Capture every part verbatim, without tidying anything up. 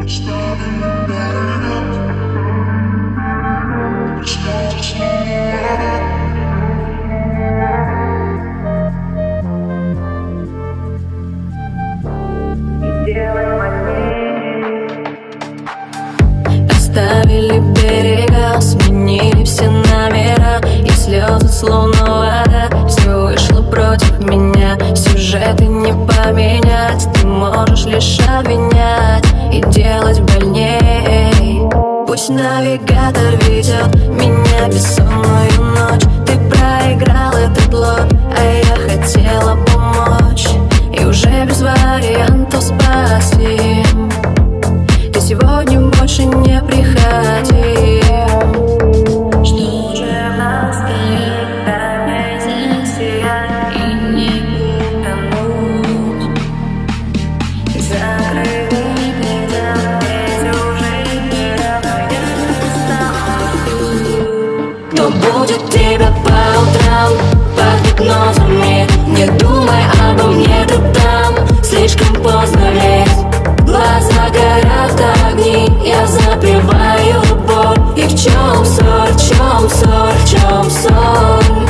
Оставили берега, сменили все номера, и слезы словно вода. Все вышло против меня, сюжеты не поменять. Ты можешь лишь обвинять и делать больней. Пусть навигатор ведет меня бессонную ночь. Ты проиграл этот лот, а я хотела помочь. И уже без вариантов спаси. Ты сегодня больше не приходи. Что же настоит, дай мне засиять и не утонуть. Закрывай глаза, ведь уже не рано, я стану. Кто будет тебя по утрам под гипнозами? Не думай обо мне, ты там слишком поздно, ведь глаза горят огни, я запиваю боль. И в чем соль, в чем соль, в чем соль?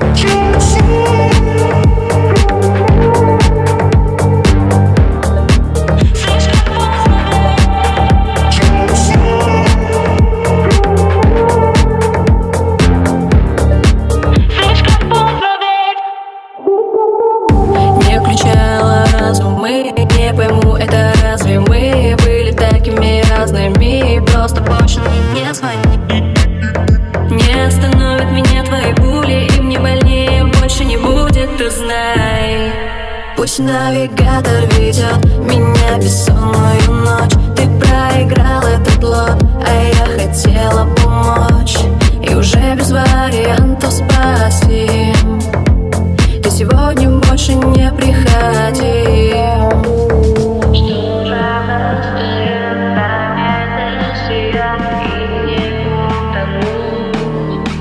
Не включала разум, мы не пойму, это разве мы были такими разными? Просто больше мне не звони. Не остановят меня твои пули, и мне больнее больше не будет, ты знай. Пусть навигатор ведет меня бессонную ночь. Ты проиграл этот лот, а я хотела помочь. И уже без вариантов спаси. Ты сегодня больше не приходи. Что же настоит, дай мне засиять и не утонуть.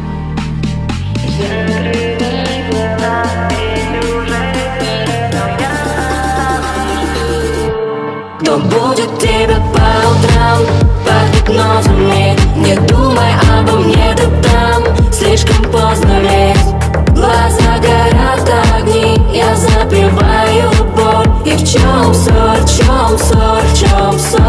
Закрывай глаза, ведь уже но я стану. Кто будет тебя по утрам под гипнозами? Не думай обо мне, ты там слишком поздно, ведь глаза горят огни, я запиваю боль. И в чем соль, в чем соль, в чем соль?